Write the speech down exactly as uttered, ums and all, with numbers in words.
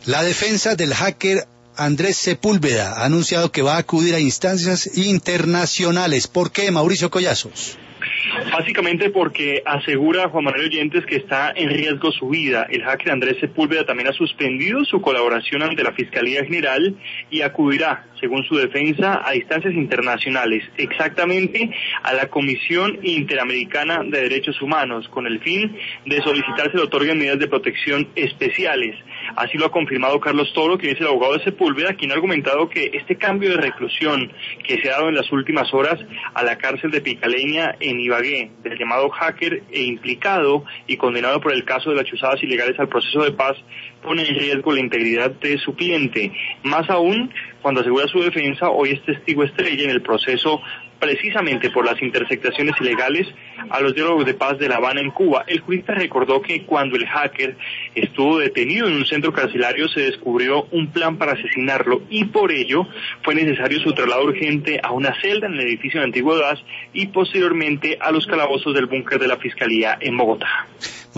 La defensa del hacker Andrés Sepúlveda ha anunciado que va a acudir a instancias internacionales. ¿Por qué, Mauricio Collazos? Básicamente porque asegura Juan Manuel Oyentes que está en riesgo su vida. El hacker Andrés Sepúlveda también ha suspendido su colaboración ante la Fiscalía General y acudirá, según su defensa, a instancias internacionales, exactamente a la Comisión Interamericana de Derechos Humanos, con el fin de solicitar se le otorguen medidas de protección especiales. Así lo ha confirmado Carlos Toro, quien es el abogado de Sepúlveda, quien ha argumentado que este cambio de reclusión que se ha dado en las últimas horas a la cárcel de Picaleña en Ibagué, del llamado hacker e implicado y condenado por el caso de las chuzadas ilegales al proceso de paz, pone en riesgo la integridad de su cliente. Más aún, cuando asegura su defensa, hoy es testigo estrella en el proceso precisamente por las interceptaciones ilegales a los diálogos de paz de La Habana en Cuba. El jurista recordó que cuando el hacker estuvo detenido en un centro carcelario se descubrió un plan para asesinarlo y por ello fue necesario su traslado urgente a una celda en el edificio de Antigüedad y posteriormente a los calabozos del búnker de la Fiscalía en Bogotá.